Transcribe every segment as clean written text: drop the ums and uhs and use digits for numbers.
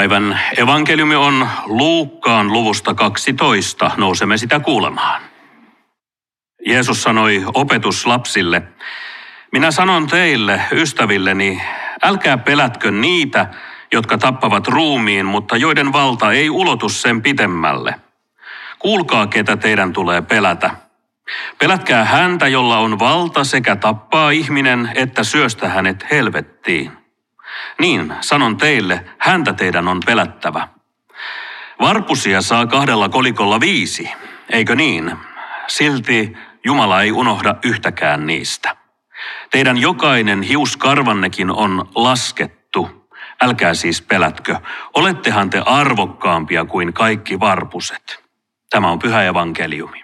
Päivän evankeliumi on Luukkaan luvusta 12. Nousemme sitä kuulemaan. Jeesus sanoi opetuslapsille, minä sanon teille, ystävilleni, älkää pelätkö niitä, jotka tappavat ruumiin, mutta joiden valta ei ulotu sen pitemmälle. Kuulkaa, ketä teidän tulee pelätä. Pelätkää häntä, jolla on valta sekä tappaa ihminen, että syöstä hänet helvettiin. Niin, sanon teille, häntä teidän on pelättävä. Varpusia saa 2 kolikolla 5, eikö niin? Silti Jumala ei unohda yhtäkään niistä. Teidän jokainen hiuskarvannekin on laskettu. Älkää siis pelätkö. Olettehan te arvokkaampia kuin kaikki varpuset. Tämä on pyhä evankeliumi.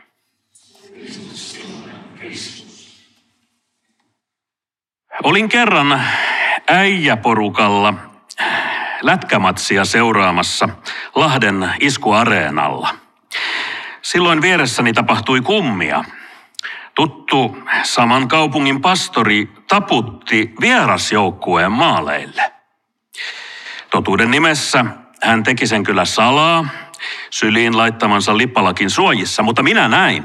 Olin kerran äijäporukalla lätkämatsia seuraamassa Lahden iskuareenalla. Silloin vieressäni tapahtui kummia. Tuttu saman kaupungin pastori taputti vierasjoukkueen maaleille. Totuuden nimessä hän teki sen kyllä salaa, syliin laittamansa lippalakin suojissa, mutta minä näin.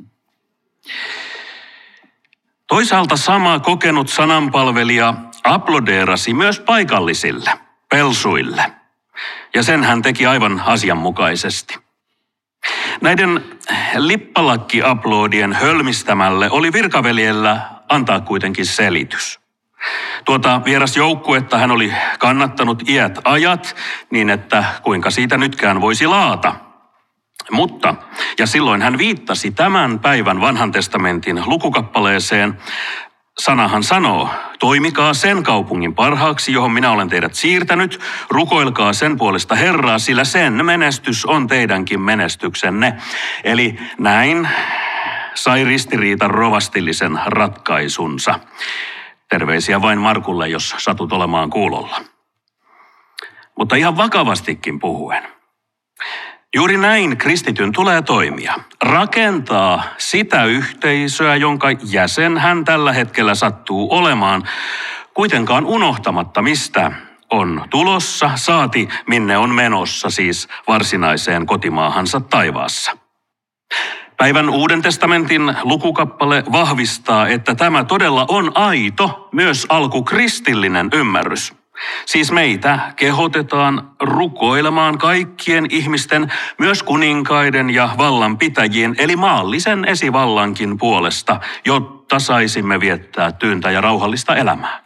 Toisaalta sama kokenut sananpalvelija aplodeerasi myös paikallisille, pelsuille, ja sen hän teki aivan asianmukaisesti. Näiden lippalakki-aplodien hölmistämälle oli virkaveljellä antaa kuitenkin selitys. Tuota vierasjoukkuetta hän oli kannattanut iät ajat niin, että kuinka siitä nytkään voisi laata. Mutta, ja silloin hän viittasi tämän päivän vanhan testamentin lukukappaleeseen, sanahan sanoo, toimikaa sen kaupungin parhaaksi, johon minä olen teidät siirtänyt, rukoilkaa sen puolesta Herraa, sillä sen menestys on teidänkin menestyksenne. Eli näin sai ristiriita rovastillisen ratkaisunsa. Terveisiä vain Markulle, jos satut olemaan kuulolla. Mutta ihan vakavastikin puhuen. Juuri näin kristityn tulee toimia. Rakentaa sitä yhteisöä, jonka jäsen hän tällä hetkellä sattuu olemaan, kuitenkaan unohtamatta mistä on tulossa, saati minne on menossa, siis varsinaiseen kotimaahansa taivaassa. Päivän Uuden testamentin lukukappale vahvistaa, että tämä todella on aito, myös alkukristillinen ymmärrys. Siis meitä kehotetaan rukoilemaan kaikkien ihmisten, myös kuninkaiden ja vallanpitäjien, eli maallisen esivallankin puolesta, jotta saisimme viettää tyyntä ja rauhallista elämää.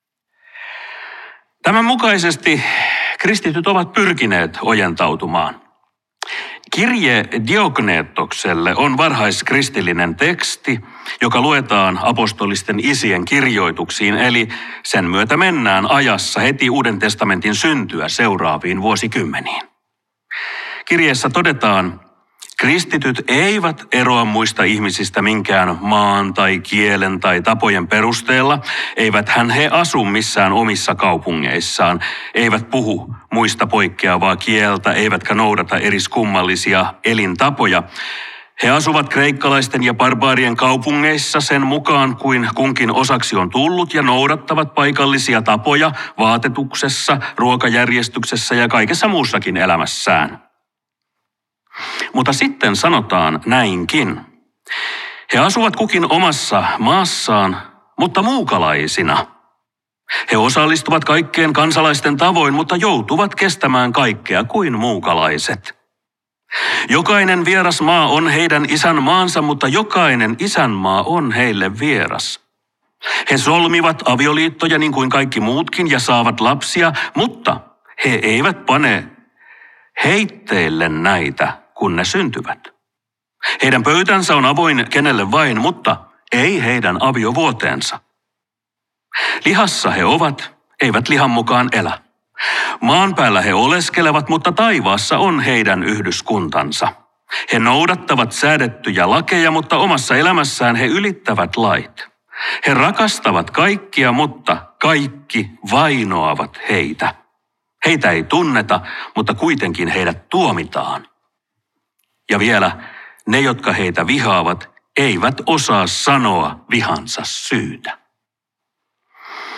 Tämän mukaisesti kristityt ovat pyrkineet ojentautumaan. Kirje Diogneetokselle on varhaiskristillinen teksti, joka luetaan apostolisten isien kirjoituksiin, eli sen myötä mennään ajassa heti Uuden testamentin syntyä seuraaviin vuosikymmeniin. Kirjeessä todetaan, kristityt eivät eroa muista ihmisistä minkään maan tai kielen tai tapojen perusteella, eiväthän he asu missään omissa kaupungeissaan, eivät puhu muista poikkeavaa kieltä, eivätkä noudata eriskummallisia elintapoja. He asuvat kreikkalaisten ja barbaarien kaupungeissa sen mukaan kuin kunkin osaksi on tullut ja noudattavat paikallisia tapoja vaatetuksessa, ruokajärjestyksessä ja kaikessa muussakin elämässään. Mutta sitten sanotaan näinkin. He asuvat kukin omassa maassaan, mutta muukalaisina. He osallistuvat kaikkeen kansalaisten tavoin, mutta joutuvat kestämään kaikkea kuin muukalaiset. Jokainen vieras maa on heidän isänmaansa, mutta jokainen isänmaa on heille vieras. He solmivat avioliittoja niin kuin kaikki muutkin ja saavat lapsia, mutta he eivät pane heitteille näitä, kun ne syntyvät. Heidän pöytänsä on avoin kenelle vain, mutta ei heidän aviovuoteensa. Lihassa he ovat, eivät lihan mukaan elä. Maan päällä he oleskelevat, mutta taivaassa on heidän yhdyskuntansa. He noudattavat säädettyjä lakeja, mutta omassa elämässään he ylittävät lait. He rakastavat kaikkia, mutta kaikki vainoavat heitä. Heitä ei tunneta, mutta kuitenkin heidät tuomitaan. Ja vielä ne, jotka heitä vihaavat, eivät osaa sanoa vihansa syytä.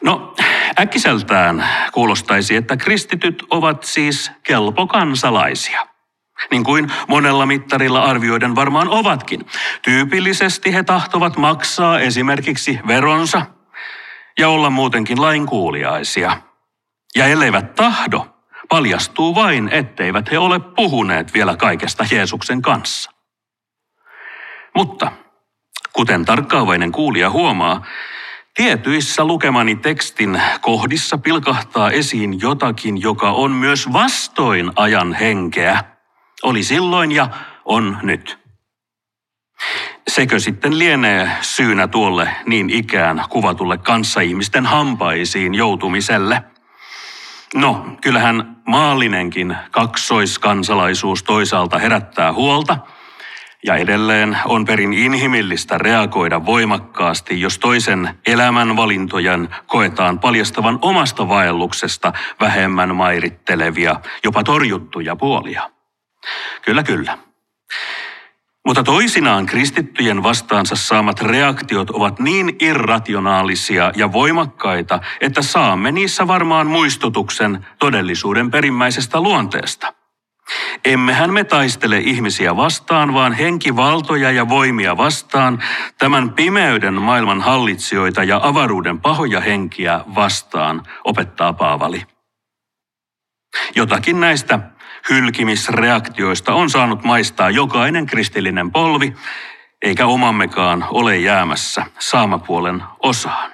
No, äkkiseltään kuulostaisi, että kristityt ovat siis kelpo kansalaisia. Niin kuin monella mittarilla arvioiden varmaan ovatkin. Tyypillisesti he tahtovat maksaa esimerkiksi veronsa ja olla muutenkin lainkuuliaisia. Ja elleivät tahdo, paljastuu vain, etteivät he ole puhuneet vielä kaikesta Jeesuksen kanssa. Mutta, kuten tarkkaavainen kuulija huomaa, tietyissä lukemani tekstin kohdissa pilkahtaa esiin jotakin, joka on myös vastoin ajan henkeä. Oli silloin ja on nyt. Sekö sitten lienee syynä tuolle niin ikään kuvatulle kanssaihmisten hampaisiin joutumiselle? No, kyllähän maallinenkin kaksoiskansalaisuus toisaalta herättää huolta, ja edelleen on perin inhimillistä reagoida voimakkaasti, jos toisen elämänvalintojen koetaan paljastavan omasta vaelluksesta vähemmän mairittelevia, jopa torjuttuja puolia. Kyllä. Mutta toisinaan kristittyjen vastaansa saamat reaktiot ovat niin irrationaalisia ja voimakkaita, että saamme niissä varmaan muistutuksen todellisuuden perimmäisestä luonteesta. Emmehän me taistele ihmisiä vastaan, vaan henkivaltoja ja voimia vastaan, tämän pimeyden maailman hallitsijoita ja avaruuden pahoja henkiä vastaan, opettaa Paavali. Jotakin näistä hylkimisreaktioista on saanut maistaa jokainen kristillinen polvi, eikä omammekaan ole jäämässä saamapuolen osaan.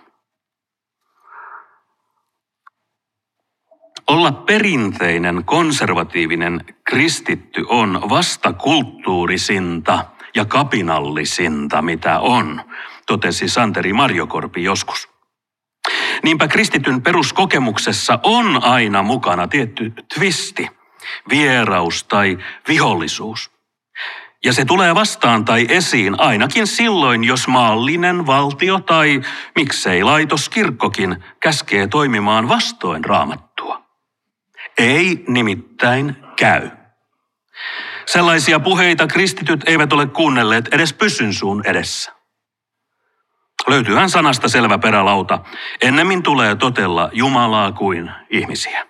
Olla perinteinen konservatiivinen kristitty on vastakulttuurisinta ja kapinallisinta, mitä on, totesi Santeri Marjokorpi joskus. Niinpä kristityn peruskokemuksessa on aina mukana tietty twisti, vieraus tai vihollisuus. Ja se tulee vastaan tai esiin ainakin silloin, jos maallinen valtio tai miksei laitoskirkkokin käskee toimimaan vastoin Raamattua. Ei nimittäin käy. Sellaisia puheita kristityt eivät ole kuunnelleet edes pyssynsuun edessä. Löytyyhän sanasta selvä perälauta. Ennemmin tulee totella Jumalaa kuin ihmisiä.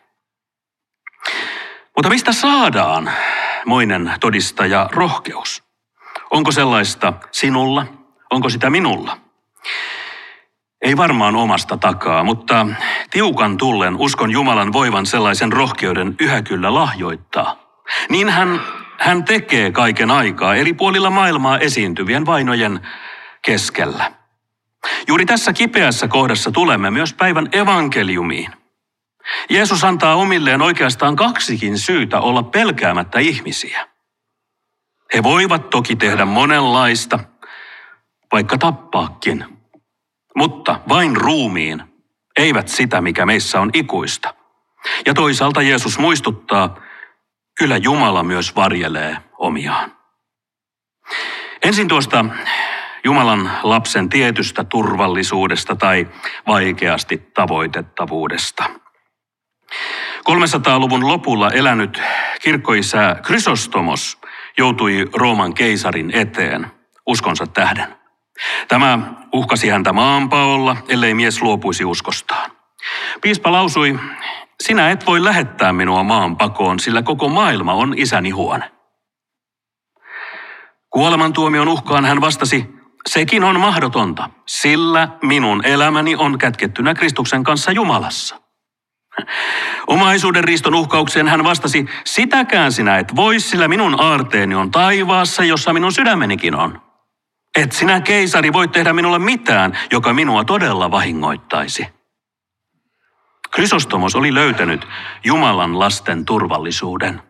Mutta mistä saadaan moinen todistaja rohkeus? Onko sellaista sinulla? Onko sitä minulla? Ei varmaan omasta takaa, mutta tiukan tullen uskon Jumalan voivan sellaisen rohkeuden yhä kyllä lahjoittaa. Niin hän tekee kaiken aikaa eri puolilla maailmaa esiintyvien vainojen keskellä. Juuri tässä kipeässä kohdassa tulemme myös päivän evankeliumiin. Jeesus antaa omilleen oikeastaan kaksikin syytä olla pelkäämättä ihmisiä. He voivat toki tehdä monenlaista, vaikka tappaakin, mutta vain ruumiin, eivät sitä, mikä meissä on ikuista. Ja toisaalta Jeesus muistuttaa, kyllä Jumala myös varjelee omiaan. Ensin tuosta Jumalan lapsen tietystä turvallisuudesta tai vaikeasti tavoitettavuudesta. 300-luvun lopulla elänyt kirkkoisä Chrysostomos joutui Rooman keisarin eteen uskonsa tähden. Tämä uhkasi häntä maanpaolla, ellei mies luopuisi uskostaan. Piispa lausui, sinä et voi lähettää minua maanpakoon, sillä koko maailma on isäni huone. Kuolemantuomion uhkaan hän vastasi, sekin on mahdotonta, sillä minun elämäni on kätkettynä Kristuksen kanssa Jumalassa. Omaisuuden riiston uhkaukseen hän vastasi, sitäkään sinä et voi, sillä minun aarteeni on taivaassa, jossa minun sydämenikin on. Et sinä keisari voi tehdä minulle mitään, joka minua todella vahingoittaisi. Chrysostomos oli löytänyt Jumalan lasten turvallisuuden.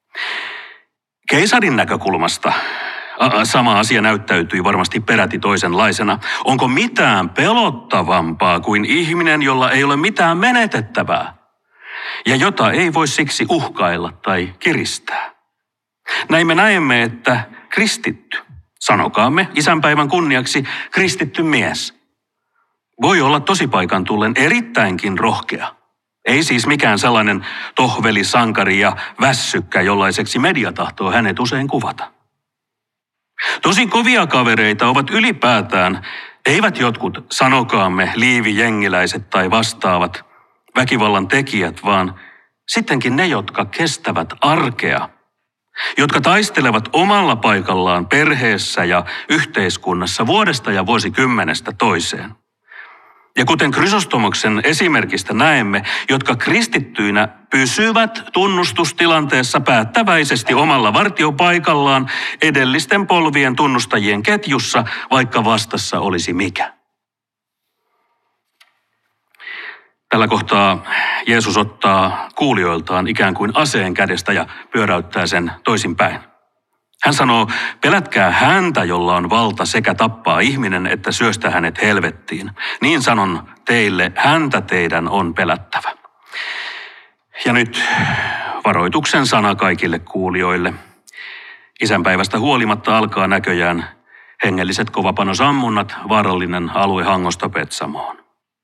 Keisarin näkökulmasta sama asia näyttäytyi varmasti peräti toisenlaisena. Onko mitään pelottavampaa kuin ihminen, jolla ei ole mitään menetettävää ja jota ei voi siksi uhkailla tai kiristää? Näin me näemme, että kristitty, sanokaamme isänpäivän kunniaksi kristitty mies, voi olla tosipaikan tullen erittäinkin rohkea. Ei siis mikään sellainen tohveli, sankari ja vässykkä, jollaiseksi media tahtoo hänet usein kuvata. Tosi kovia kavereita ovat ylipäätään Eivät jotkut sanokaamme liivijengiläiset tai vastaavat väkivallan tekijät, vaan sittenkin ne, jotka kestävät arkea, jotka taistelevat omalla paikallaan perheessä ja yhteiskunnassa vuodesta ja vuosikymmenestä toiseen. Ja kuten Krysostomoksen esimerkistä näemme, jotka kristittyinä pysyvät tunnustustilanteessa päättäväisesti omalla vartiopaikallaan edellisten polvien tunnustajien ketjussa, vaikka vastassa olisi mikä. Tällä kohtaa Jeesus ottaa kuulijoiltaan ikään kuin aseen kädestä ja pyöräyttää sen toisinpäin. Hän sanoo, pelätkää häntä, jolla on valta sekä tappaa ihminen että syöstä hänet helvettiin. Niin sanon teille, häntä teidän on pelättävä. Ja nyt varoituksen sana kaikille kuulijoille. Isänpäivästä huolimatta alkaa näköjään hengelliset kovapanosammunnat, vaarallinen alue Hangosta Petsamoon.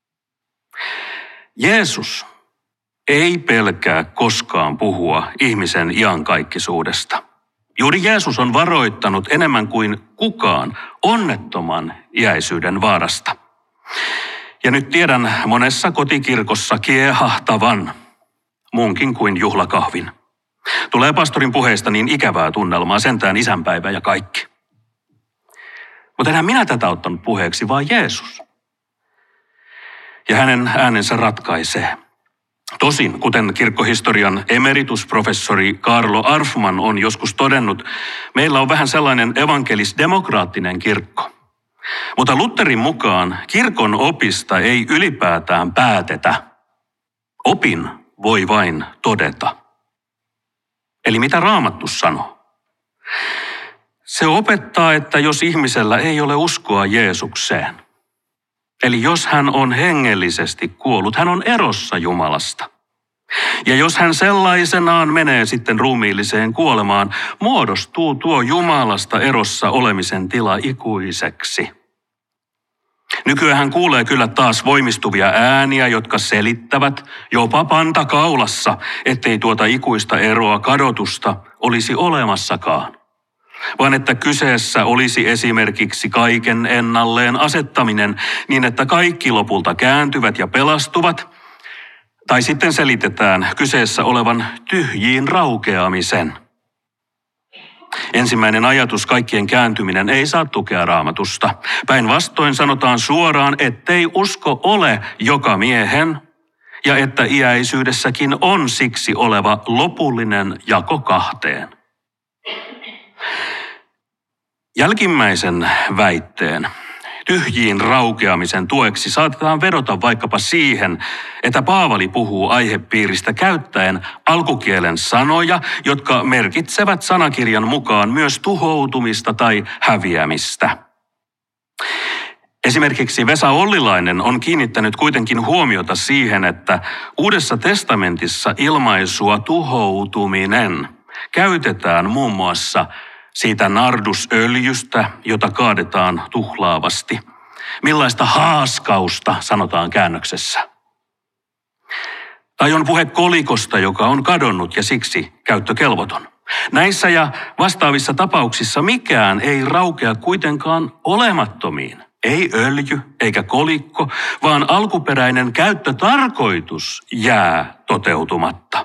Jeesus ei pelkää koskaan puhua ihmisen iankaikkisuudesta. Juuri Jeesus on varoittanut enemmän kuin kukaan onnettoman iäisyyden vaarasta. Ja nyt tiedän monessa kotikirkossa kiehahtavan muunkin kuin juhlakahvin. Tulee pastorin puheesta niin ikävää tunnelmaa, sentään isänpäivä ja kaikki. Mutta enhän minä tätä ottanut puheeksi, vaan Jeesus. Ja hänen äänensä ratkaisee. Tosin, kuten kirkkohistorian emeritusprofessori Carlo Arfman on joskus todennut, meillä on vähän sellainen evankelis-demokraattinen kirkko. Mutta Lutherin mukaan kirkon opista ei ylipäätään päätetä. Opin voi vain todeta. Eli mitä Raamattu sanoo? Se opettaa, että jos ihmisellä ei ole uskoa Jeesukseen, eli jos hän on hengellisesti kuollut, hän on erossa Jumalasta. Ja jos hän sellaisenaan menee sitten ruumiilliseen kuolemaan, muodostuu tuo Jumalasta erossa olemisen tila ikuiseksi. Nykyään hän kuulee kyllä taas voimistuvia ääniä, jotka selittävät jopa panta kaulassa, ettei tuota ikuista eroa, kadotusta olisi olemassakaan. Vaan että kyseessä olisi esimerkiksi kaiken ennalleen asettaminen niin, että kaikki lopulta kääntyvät ja pelastuvat, tai sitten selitetään kyseessä olevan tyhjiin raukeamisen. Ensimmäinen ajatus, kaikkien kääntyminen, ei saa tukea Raamatusta. Päinvastoin sanotaan suoraan, ettei usko ole joka miehen, ja että iäisyydessäkin on siksi oleva lopullinen jako kahteen. Jälkimmäisen väitteen, tyhjiin raukeamisen tueksi saatetaan vedota vaikkapa siihen, että Paavali puhuu aihepiiristä käyttäen alkukielen sanoja, jotka merkitsevät sanakirjan mukaan myös tuhoutumista tai häviämistä. Esimerkiksi Vesa Ollilainen on kiinnittänyt kuitenkin huomiota siihen, että Uudessa testamentissa ilmaisua tuhoutuminen käytetään muun muassa siitä nardusöljystä, jota kaadetaan tuhlaavasti. Millaista haaskausta, sanotaan käännöksessä. Tai on puhe kolikosta, joka on kadonnut ja siksi käyttökelvoton. Näissä ja vastaavissa tapauksissa mikään ei raukea kuitenkaan olemattomiin. Ei öljy eikä kolikko, vaan alkuperäinen käyttötarkoitus jää toteutumatta.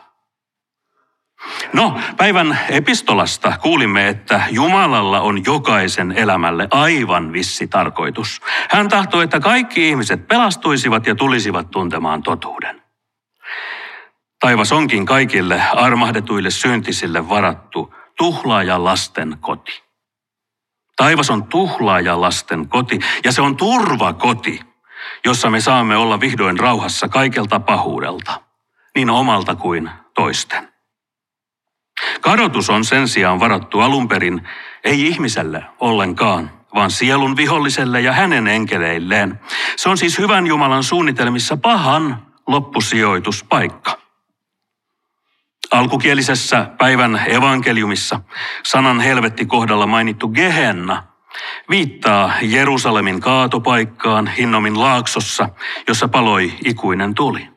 No, päivän epistolasta kuulimme, että Jumalalla on jokaisen elämälle aivan vissi tarkoitus. Hän tahtoo, että kaikki ihmiset pelastuisivat ja tulisivat tuntemaan totuuden. Taivas onkin kaikille armahdetuille syntisille varattu tuhlaajalasten koti. Taivas on tuhlaajalasten koti ja se on turvakoti, jossa me saamme olla vihdoin rauhassa kaikelta pahuudelta, niin omalta kuin toisten. Kadotus on sen sijaan varattu alun perin ei ihmiselle ollenkaan, vaan sielun viholliselle ja hänen enkeleilleen. Se on siis hyvän Jumalan suunnitelmissa pahan loppusijoituspaikka. Alkukielisessä päivän evankeliumissa sanan helvetti kohdalla mainittu Gehenna viittaa Jerusalemin kaatopaikkaan Hinnomin laaksossa, jossa paloi ikuinen tuli.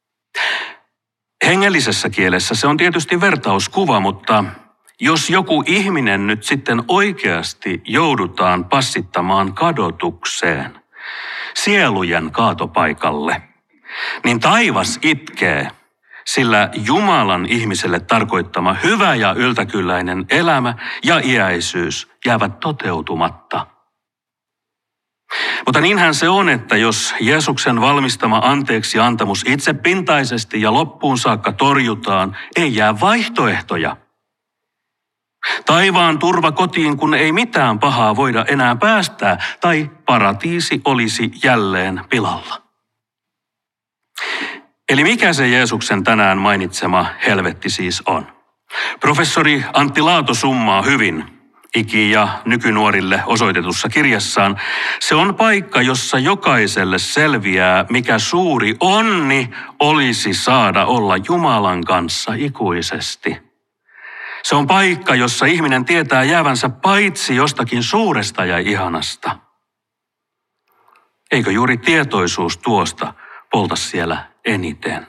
Hengellisessä kielessä se on tietysti vertauskuva, mutta jos joku ihminen nyt sitten oikeasti joudutaan passittamaan kadotukseen, sielujen kaatopaikalle, niin taivas itkee, sillä Jumalan ihmiselle tarkoittama hyvä ja yltäkylläinen elämä ja iäisyys jäävät toteutumatta. Mutta niinhän se on, että jos Jeesuksen valmistama anteeksiantamus itsepintaisesti ja loppuun saakka torjutaan, ei jää vaihtoehtoja. Taivaan turva kotiin, kun ei mitään pahaa voida enää päästää, tai paratiisi olisi jälleen pilalla. Eli mikä se Jeesuksen tänään mainitsema helvetti siis on? Professori Antti Laato summaa hyvin iki- ja nykynuorille osoitetussa kirjassaan. Se on paikka, jossa jokaiselle selviää, mikä suuri onni olisi saada olla Jumalan kanssa ikuisesti. Se on paikka, jossa ihminen tietää jäävänsä paitsi jostakin suuresta ja ihanasta. Eikö juuri tietoisuus tuosta polta siellä eniten?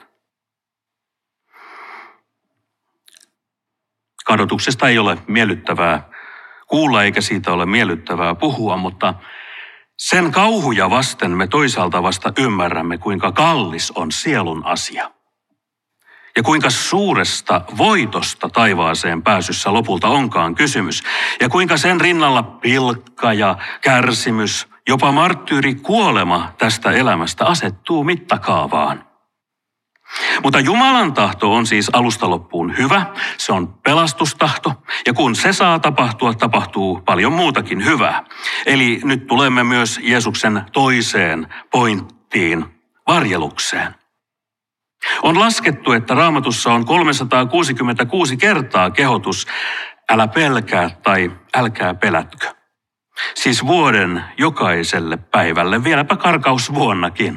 Kadotuksesta ei ole miellyttävää kuulla eikä siitä ole miellyttävää puhua, mutta sen kauhuja vasten me toisaalta vasta ymmärrämme, kuinka kallis on sielun asia. Ja kuinka suuresta voitosta taivaaseen pääsyssä lopulta onkaan kysymys. Ja kuinka sen rinnalla pilkka ja kärsimys, jopa marttyyri kuolema tästä elämästä asettuu mittakaavaan. Mutta Jumalan tahto on siis alusta loppuun hyvä, se on pelastustahto, ja kun se saa tapahtua, tapahtuu paljon muutakin hyvää. Eli nyt tulemme myös Jeesuksen toiseen pointtiin, varjelukseen. On laskettu, että Raamatussa on 366 kertaa kehotus, älä pelkää tai älkää pelätkö. Siis vuoden jokaiselle päivälle, vieläpä karkausvuonnakin.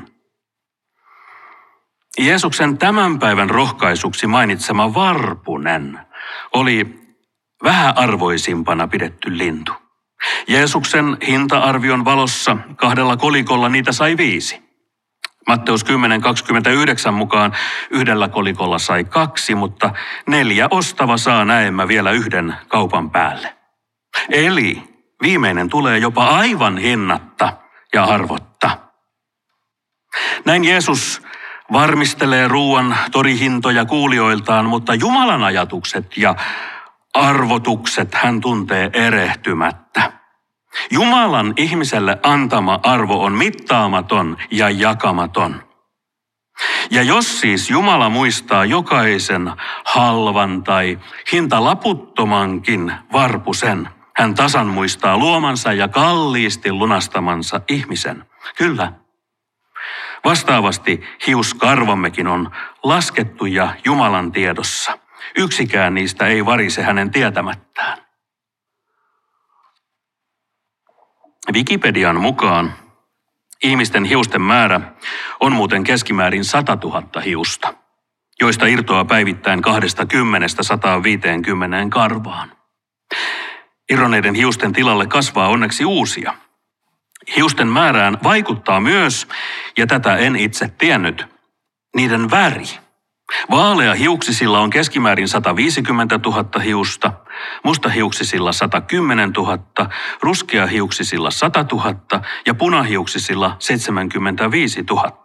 Jeesuksen tämän päivän rohkaisuksi mainitsema varpunen oli vähäarvoisimpana pidetty lintu. Jeesuksen hinta-arvion valossa 2 kolikolla niitä sai 5. Matteus 10:29 mukaan 1 kolikolla sai 2, mutta 4 ostava saa näemmä vielä 1 kaupan päälle. Eli viimeinen tulee jopa aivan hinnatta ja arvotta. Näin Jeesus varmistelee ruuan torihintoja kuulijoiltaan, mutta Jumalan ajatukset ja arvotukset hän tuntee erehtymättä. Jumalan ihmiselle antama arvo on mittaamaton ja jakamaton. Ja jos siis Jumala muistaa jokaisen halvan tai hintalaputtomankin varpusen, hän tasan muistaa luomansa ja kalliisti lunastamansa ihmisen. Kyllä. Vastaavasti hiuskarvammekin on laskettu ja Jumalan tiedossa. Yksikään niistä ei varise hänen tietämättään. Wikipedian mukaan ihmisten hiusten määrä on muuten keskimäärin 100 000 hiusta, joista irtoaa päivittäin 20–150 karvaan. Irronneiden hiusten tilalle kasvaa onneksi uusia. Hiusten määrään vaikuttaa myös, ja tätä en itse tiennyt, niiden väri. Vaaleahiuksisilla on keskimäärin 150 000 hiusta, mustahiuksisilla 110 000, ruskeahiuksisilla 100 000 ja punahiuksisilla 75 000.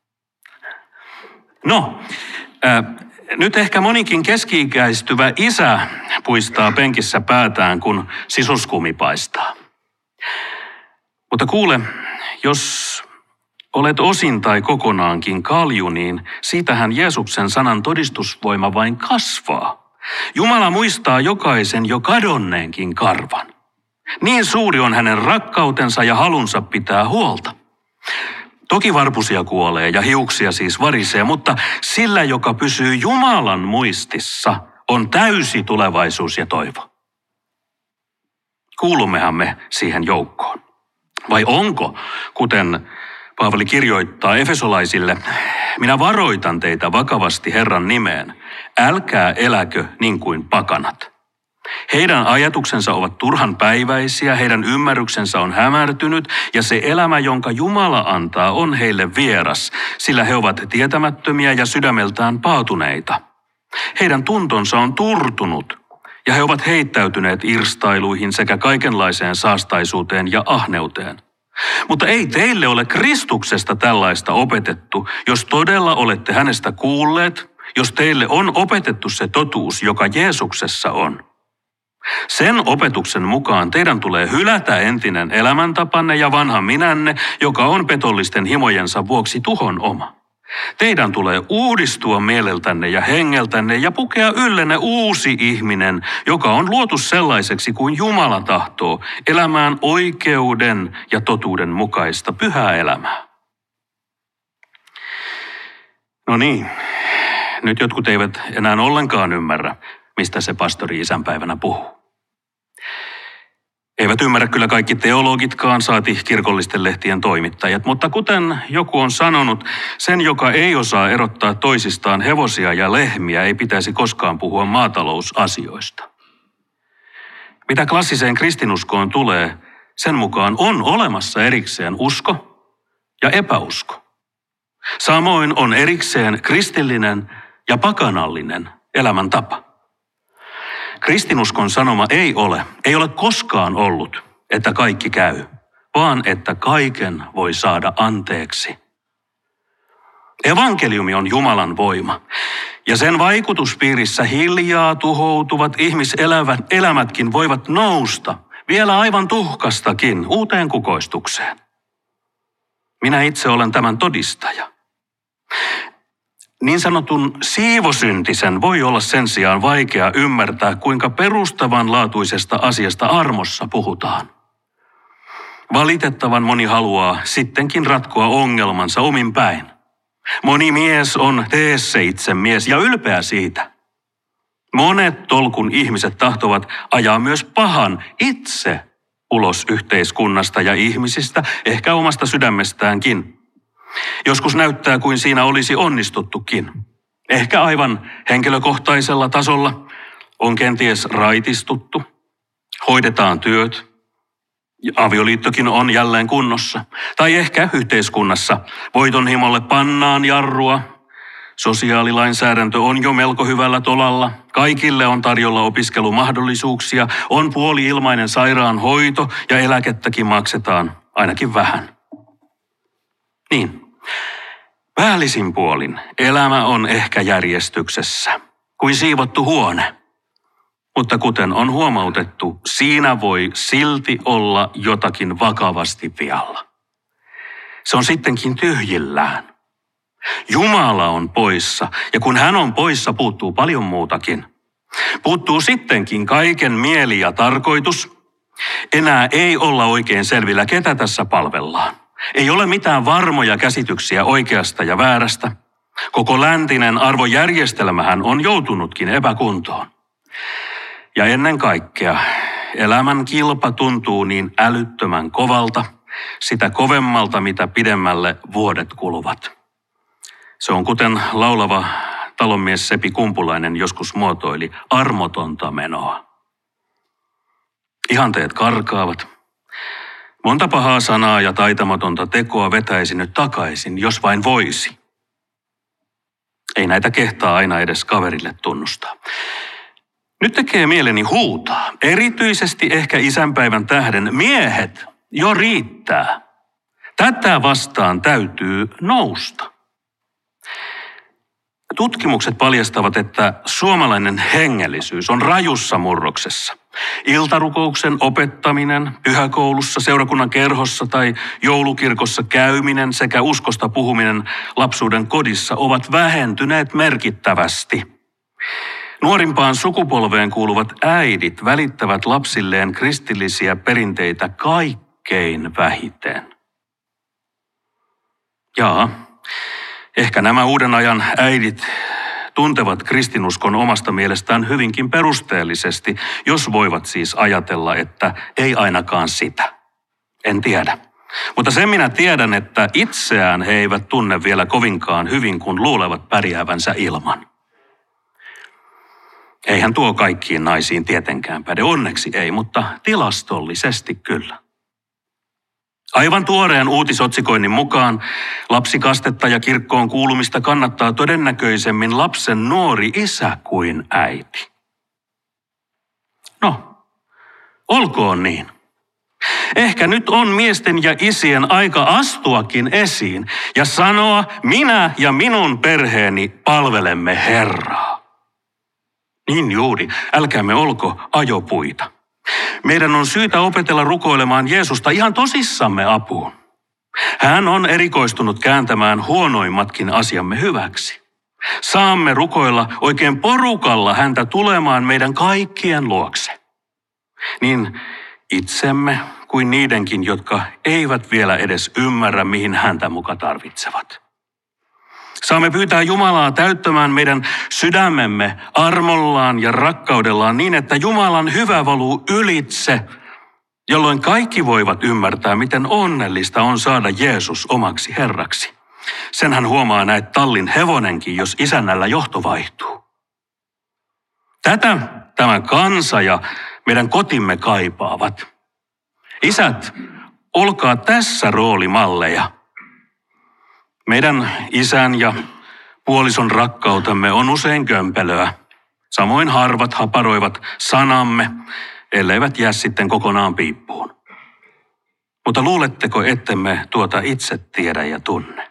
No, nyt ehkä monikin keski-ikäistyvä isä puistaa penkissä päätään, kun sisuskumi paistaa. Mutta kuule, jos olet osin tai kokonaankin kalju, niin siitähän Jeesuksen sanan todistusvoima vain kasvaa. Jumala muistaa jokaisen jo kadonneenkin karvan. Niin suuri on hänen rakkautensa ja halunsa pitää huolta. Toki varpusia kuolee ja hiuksia siis varisee, mutta sillä, joka pysyy Jumalan muistissa, on täysi tulevaisuus ja toivo. Kuulummehan me siihen joukkoon? Vai onko, kuten Paavali kirjoittaa efesolaisille, minä varoitan teitä vakavasti Herran nimeen, älkää eläkö niin kuin pakanat. Heidän ajatuksensa ovat turhanpäiväisiä, heidän ymmärryksensä on hämärtynyt ja se elämä, jonka Jumala antaa, on heille vieras, sillä he ovat tietämättömiä ja sydämeltään paatuneita. Heidän tuntonsa on turtunut ja he ovat heittäytyneet irstailuihin sekä kaikenlaiseen saastaisuuteen ja ahneuteen. Mutta ei teille ole Kristuksesta tällaista opetettu, jos todella olette hänestä kuulleet, jos teille on opetettu se totuus, joka Jeesuksessa on. Sen opetuksen mukaan teidän tulee hylätä entinen elämäntapanne ja vanha minänne, joka on petollisten himojensa vuoksi tuhon oma. Teidän tulee uudistua mieleltänne ja hengeltänne ja pukea yllenne uusi ihminen, joka on luotu sellaiseksi kuin Jumala tahtoo, elämään oikeuden ja totuuden mukaista pyhää elämää. No niin, nyt jotkut eivät enää ollenkaan ymmärrä, mistä se pastori isänpäivänä puhuu. Eivät ymmärrä kyllä kaikki teologitkaan, saati kirkollisten lehtien toimittajat, mutta kuten joku on sanonut, sen joka ei osaa erottaa toisistaan hevosia ja lehmiä, ei pitäisi koskaan puhua maatalousasioista. Mitä klassiseen kristinuskoon tulee, sen mukaan on olemassa erikseen usko ja epäusko. Samoin on erikseen kristillinen ja pakanallinen elämäntapa. Kristinuskon sanoma ei ole koskaan ollut, että kaikki käy, vaan että kaiken voi saada anteeksi. Evankeliumi on Jumalan voima, ja sen vaikutuspiirissä hiljaa tuhoutuvat ihmiselämätkin voivat nousta vielä aivan tuhkastakin uuteen kukoistukseen. Minä itse olen tämän todistaja. Niin sanotun siivosyntisen voi olla sen sijaan vaikea ymmärtää, kuinka perustavanlaatuisesta asiasta armossa puhutaan. Valitettavan moni haluaa sittenkin ratkoa ongelmansa omin päin. Moni mies on tee se itse mies ja ylpeä siitä. Monet tolkun ihmiset tahtovat ajaa myös pahan itse ulos yhteiskunnasta ja ihmisistä, ehkä omasta sydämestäänkin. Joskus näyttää kuin siinä olisi onnistuttukin. Ehkä aivan henkilökohtaisella tasolla on kenties raitistuttu. Hoidetaan työt. Avioliittokin on jälleen kunnossa. Tai ehkä yhteiskunnassa voitonhimolle pannaan jarrua. Sosiaalilainsäädäntö on jo melko hyvällä tolalla. Kaikille on tarjolla opiskelumahdollisuuksia. On puoli-ilmainen sairaanhoito ja eläkettäkin maksetaan ainakin vähän. Niin. Päällisin puolin elämä on ehkä järjestyksessä, kuin siivottu huone. Mutta kuten on huomautettu, siinä voi silti olla jotakin vakavasti vialla. Se on sittenkin tyhjillään. Jumala on poissa, ja kun hän on poissa, puuttuu paljon muutakin. Puuttuu sittenkin kaiken mieli ja tarkoitus. Enää ei olla oikein selvillä, ketä tässä palvellaan. Ei ole mitään varmoja käsityksiä oikeasta ja väärästä. Koko läntinen arvojärjestelmähän on joutunutkin epäkuntoon. Ja ennen kaikkea elämän kilpa tuntuu niin älyttömän kovalta, sitä kovemmalta mitä pidemmälle vuodet kuluvat. Se on kuten laulava talonmies Sepi Kumpulainen joskus muotoili, armotonta menoa. Ihanteet karkaavat. Monta pahaa sanaa ja taitamatonta tekoa vetäisi nyt takaisin, jos vain voisi. Ei näitä kehtaa aina edes kaverille tunnustaa. Nyt tekee mieleni huutaa, erityisesti ehkä isänpäivän tähden, miehet, jo riittää. Tätä vastaan täytyy nousta. Tutkimukset paljastavat, että suomalainen hengellisyys on rajussa murroksessa. Iltarukouksen opettaminen, pyhäkoulussa, seurakunnan kerhossa tai joulukirkossa käyminen sekä uskosta puhuminen lapsuuden kodissa ovat vähentyneet merkittävästi. Nuorimpaan sukupolveen kuuluvat äidit välittävät lapsilleen kristillisiä perinteitä kaikkein vähiten. Jaa, ehkä nämä uuden ajan äidit tuntevat kristinuskon omasta mielestään hyvinkin perusteellisesti, jos voivat siis ajatella, että ei ainakaan sitä. En tiedä. Mutta sen minä tiedän, että itseään he eivät tunne vielä kovinkaan hyvin, kun luulevat pärjäävänsä ilman. Eihän tuo kaikkiin naisiin tietenkään päde, onneksi ei, mutta tilastollisesti kyllä. Aivan tuoreen uutisotsikoinnin mukaan lapsikastetta ja kirkkoon kuulumista kannattaa todennäköisemmin lapsen nuori isä kuin äiti. No, olkoon niin. Ehkä nyt on miesten ja isien aika astuakin esiin ja sanoa, minä ja minun perheeni palvelemme Herraa. Niin juuri, älkäämme olko ajopuita. Meidän on syytä opetella rukoilemaan Jeesusta ihan tosissamme apuun. Hän on erikoistunut kääntämään huonoimmatkin asiamme hyväksi. Saamme rukoilla oikein porukalla häntä tulemaan meidän kaikkien luokse. Niin itsemme kuin niidenkin, jotka eivät vielä edes ymmärrä, mihin häntä muka tarvitsevat. Saamme pyytää Jumalaa täyttämään meidän sydämemme armollaan ja rakkaudellaan niin, että Jumalan hyvä valuu ylitse, jolloin kaikki voivat ymmärtää, miten onnellista on saada Jeesus omaksi Herraksi. Senhän huomaa näet tallin hevonenkin, jos isännällä johto vaihtuu. Tätä tämä kansa ja meidän kotimme kaipaavat. Isät, olkaa tässä roolimalleja. Meidän isän ja puolison rakkautemme on usein kömpelöä. Samoin harvat haparoivat sanamme, elleivät jää sitten kokonaan piippuun. Mutta luuletteko, ettemme tuota itse tiedä ja tunne?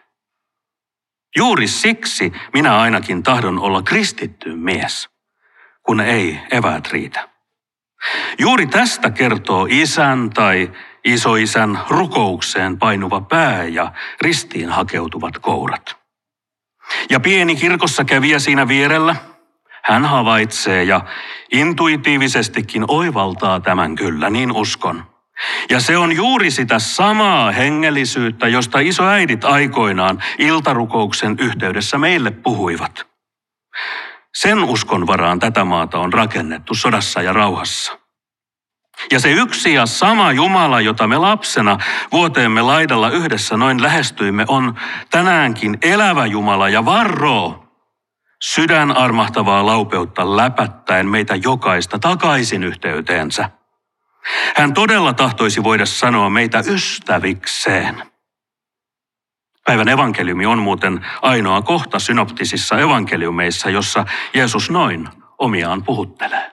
Juuri siksi minä ainakin tahdon olla kristitty mies, kun ei eväät riitä. Juuri tästä kertoo isän tai isoisän rukoukseen painuva pää ja ristiin hakeutuvat kourat. Ja pieni kirkossa kävijä siinä vierellä, hän havaitsee ja intuitiivisestikin oivaltaa tämän kyllä, niin uskon. Ja se on juuri sitä samaa hengellisyyttä, josta isoäidit aikoinaan iltarukouksen yhteydessä meille puhuivat. Sen uskon varaan tätä maata on rakennettu sodassa ja rauhassa. Ja se yksi ja sama Jumala, jota me lapsena vuoteemme laidalla yhdessä noin lähestyimme, on tänäänkin elävä Jumala ja varroo sydän armahtavaa laupeutta läpättäen meitä jokaista takaisin yhteyteensä. Hän todella tahtoisi voida sanoa meitä ystävikseen. Päivän evankeliumi on muuten ainoa kohta synoptisissa evankeliumeissa, jossa Jeesus noin omiaan puhuttelee.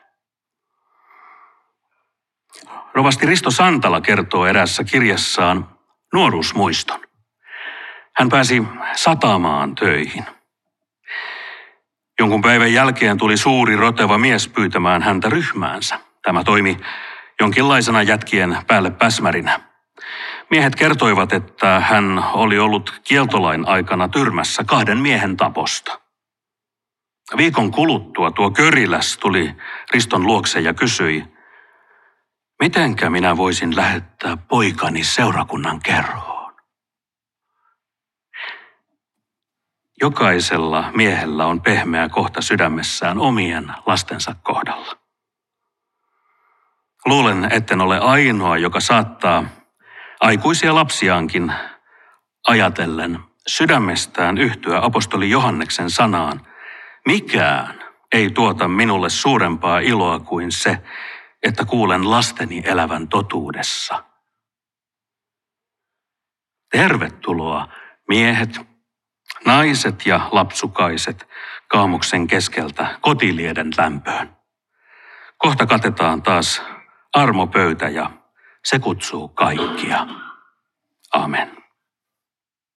Rovasti Risto Santala kertoo eräässä kirjassaan nuoruusmuiston. Hän pääsi Satamaan töihin. Jonkun päivän jälkeen tuli suuri roteva mies pyytämään häntä ryhmäänsä. Tämä toimi jonkinlaisena jätkien päälle päsmärinä. Miehet kertoivat, että hän oli ollut kieltolain aikana tyrmässä 2 miehen taposta. Viikon kuluttua tuo köriläs tuli Riston luokse ja kysyi, mitenkä minä voisin lähettää poikani seurakunnan kerhoon? Jokaisella miehellä on pehmeä kohta sydämessään omien lastensa kohdalla. Luulen, etten ole ainoa, joka saattaa aikuisia lapsiaankin ajatellen sydämestään yhtyä apostoli Johanneksen sanaan, mikään ei tuota minulle suurempaa iloa kuin se, että kuulen lasteni elävän totuudessa. Tervetuloa miehet, naiset ja lapsukaiset kaamuksen keskeltä kotilieden lämpöön. Kohta katetaan taas armopöytä ja se kutsuu kaikkia. Amen.